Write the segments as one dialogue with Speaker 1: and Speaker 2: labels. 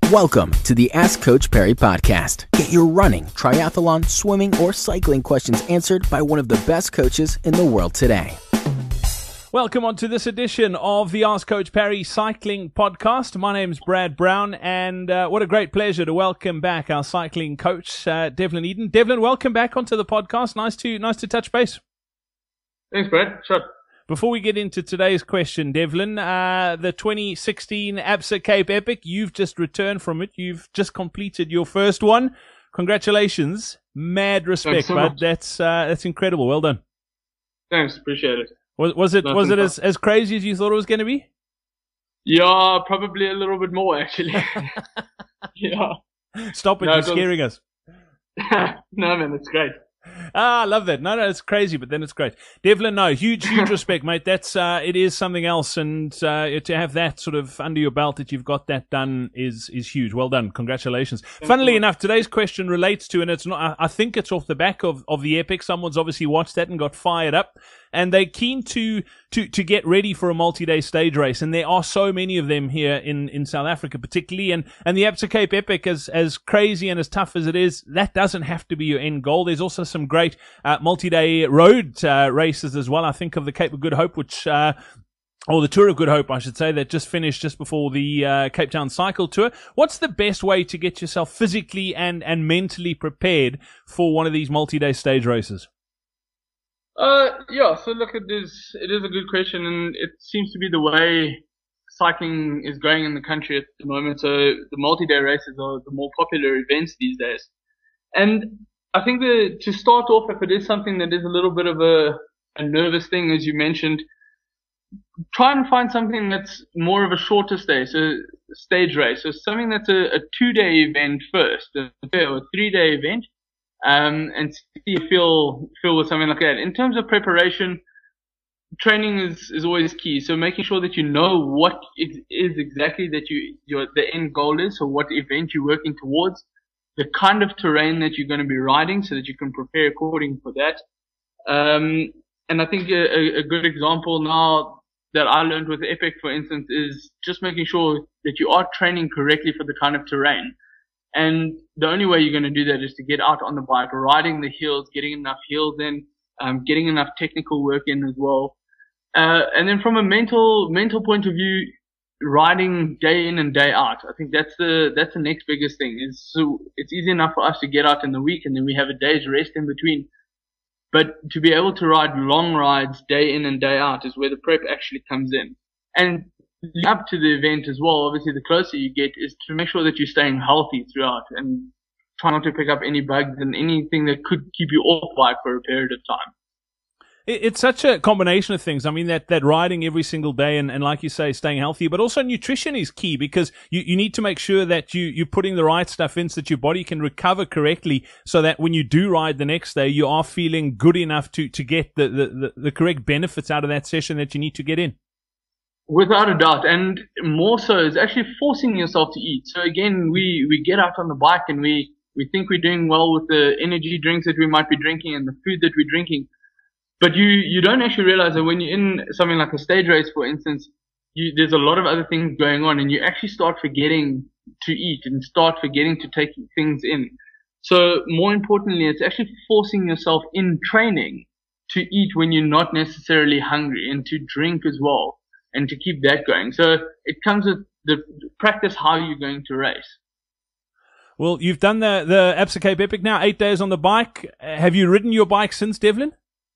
Speaker 1: Welcome to the Ask Coach Perry podcast. Get your running, triathlon, swimming, or cycling questions answered by one of the best coaches in the world today.
Speaker 2: Welcome on to this edition of the Ask Coach Perry Cycling Podcast. My name's Brad Brown, and what a great pleasure to welcome back our cycling coach, Devlin Eden. Devlin, welcome back onto the podcast. Nice to touch base.
Speaker 3: Thanks, Brad. Sure.
Speaker 2: Before we get into today's question, Devlin, the 2016 Absa Cape Epic, you've just returned from it. You've just completed your first one. Congratulations. Mad respect, bud. That's incredible. Well done.
Speaker 3: Thanks. Appreciate it.
Speaker 2: Was it as crazy as you thought it was going to be?
Speaker 3: Yeah, probably a little bit more, actually. Yeah.
Speaker 2: Stop it. You're scaring us.
Speaker 3: No, man, it's great.
Speaker 2: I love that. No, it's crazy, but then it's great. Devlin, no, huge respect, mate. That's it is something else, and to have that sort of under your belt, that you've got that done is huge. Well done, congratulations. Funnily enough, today's question relates to, and it's not. I think it's off the back of the Epic. Someone's obviously watched that and got fired up, and they're keen to get ready for a multi-day stage race, and there are so many of them here in South Africa, particularly, and the Absa Cape Epic, as crazy and as tough as it is, that doesn't have to be your end goal. There's also some great multi-day road races as well. I think of the Cape of Good Hope, which or the Tour of Good Hope, I should say, that just finished just before the Cape Town Cycle Tour. What's the best way to get yourself physically and mentally prepared for one of these multi-day stage races?
Speaker 3: Yeah, so look, it is a good question, and it seems to be the way cycling is going in the country at the moment. So the multi-day races are the more popular events these days. And I think to start off, if it is something that is a little bit of a nervous thing, as you mentioned, try and find something that's more of a shorter stage race. So something that's a 2-day event first, or a 3-day event. And see if you feel with something like that. In terms of preparation, training is always key. So making sure that you know what it is exactly that the end goal is, so what event you're working towards, the kind of terrain that you're going to be riding, so that you can prepare according for that. And I think a good example now that I learned with Epic, for instance, is just making sure that you are training correctly for the kind of terrain. And the only way you're going to do that is to get out on the bike, riding the hills, getting enough hills in, getting enough technical work in as well. And then from a mental point of view, riding day in and day out. I think that's the next biggest thing. So it's easy enough for us to get out in the week and then we have a day's rest in between. But to be able to ride long rides day in and day out is where the prep actually comes in. And up to the event as well, obviously the closer you get, is to make sure that you're staying healthy throughout and try not to pick up any bugs and anything that could keep you off bike for a period of time.
Speaker 2: It's such a combination of things. I mean, that riding every single day and like you say, staying healthy, but also nutrition is key, because you need to make sure that you're putting the right stuff in so that your body can recover correctly, so that when you do ride the next day, you are feeling good enough to get the correct benefits out of that session that you need to get in.
Speaker 3: Without a doubt, and more so is actually forcing yourself to eat. So again, we get out on the bike and we think we're doing well with the energy drinks that we might be drinking and the food that we're drinking. But you don't actually realize that when you're in something like a stage race, for instance, there's a lot of other things going on, and you actually start forgetting to eat and start forgetting to take things in. So more importantly, it's actually forcing yourself in training to eat when you're not necessarily hungry, and to drink as well, and to keep that going. So it comes with the practice how you're going to race.
Speaker 2: Well, you've done the Absa Cape Epic now, 8 days on the bike. Have you ridden your bike since, Devlin?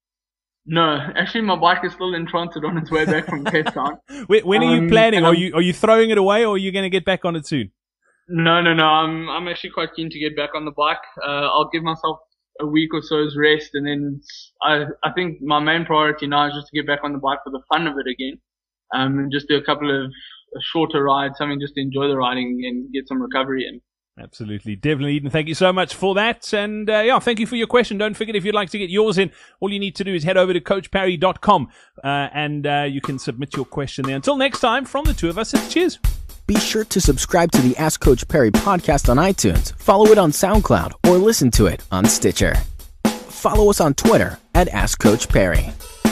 Speaker 3: No, actually my bike is still in transit on its way back from Cape Town.
Speaker 2: When are you planning? Are you throwing it away, or are you going to get back on it soon?
Speaker 3: No. I'm actually quite keen to get back on the bike. I'll give myself a week or so's rest, and then I think my main priority now is just to get back on the bike for the fun of it again. And just do a couple of shorter rides, something just to enjoy the riding and get some recovery in.
Speaker 2: Absolutely. Devlin Eden, thank you so much for that. And thank you for your question. Don't forget, if you'd like to get yours in, all you need to do is head over to coachparry.com and you can submit your question there. Until next time, from the two of us, it's cheers.
Speaker 1: Be sure to subscribe to the Ask Coach Perry podcast on iTunes, follow it on SoundCloud, or listen to it on Stitcher. Follow us on Twitter at Ask Coach Perry.